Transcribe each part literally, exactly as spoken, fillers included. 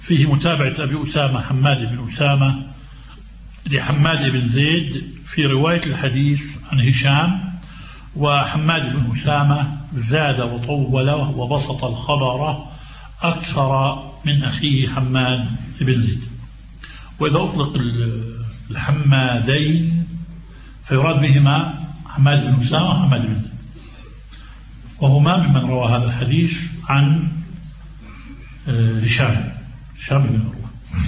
فيه متابعة أبي أسامة حماد بن أسامة لحماد بن زيد في رواية الحديث عن هشام، وحماد بن أسامة زاد وطول وبسط الخبر أكثر من أخيه حماد بن زيد. وإذا أطلق الحمادين فيراد بهما حماد بن أسامة وحماد بن زيد، وهما ممن روى هذا الحديث عن هشام هشام بن عروة.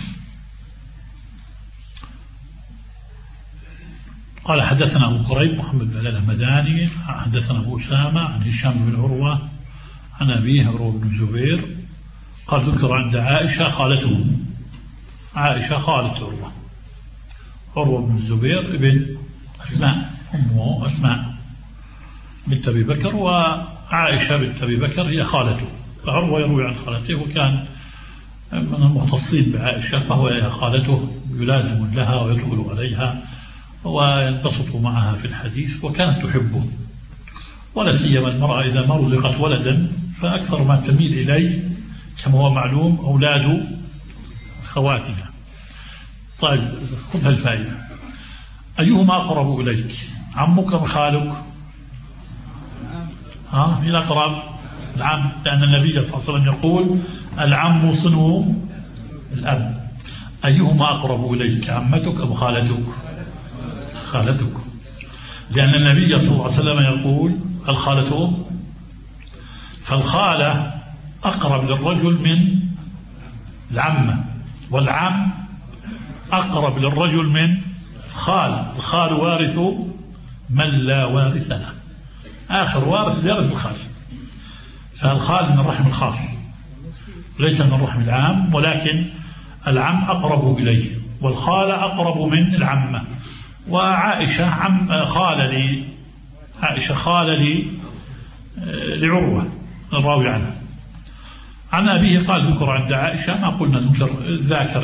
قال حدثنا أبو قريب محمد بن علي الهمداني حدثنا أبو أسامة عن هشام بن عروة عن أبيه عروة بن الزبير قال ذكر عند عائشة خالته، عائشة خالة عروة، عروة بن الزبير ابن أسماء، أمه أسماء بنت أبي بكر، وعائشة بنت أبي بكر هي خالته، فعروة يروي عن خالته وكان من المختصين بعائشة، فهو هي خالته يلازم لها ويدخل عليها وينبسط معها في الحديث، وكانت تحبه، ولا سيما المرأة إذا ما رزقت ولدا فأكثر ما تميل إليه كما هو معلوم أولاد خواتها. طيب خذ الفائدة، أيهما أقرب إليك، عمك أم خالك؟ ها مين أقرب؟ العم، لأن النبي صلى الله عليه وسلم يقول العم صنو الأب. أيهما أقرب إليك، عمتك أم خالتك؟ خالتك، لأن النبي صلى الله عليه وسلم يقول الخالة أم، فالخالة أقرب للرجل من العمة، والعم أقرب للرجل من الخال، الخال وارث من لا وارث له، آخر وارث يرث الخال، فالخال من الرحم الخاص ليس من الرحم العام، ولكن العم أقرب إليه والخالة أقرب من العمة. وعائشة عم خالة لي، عائشة خالة لي لعروة الراوي عنها. عن أبيه قال ذكر عند عائشة، ما قلنا ذكر ذاكر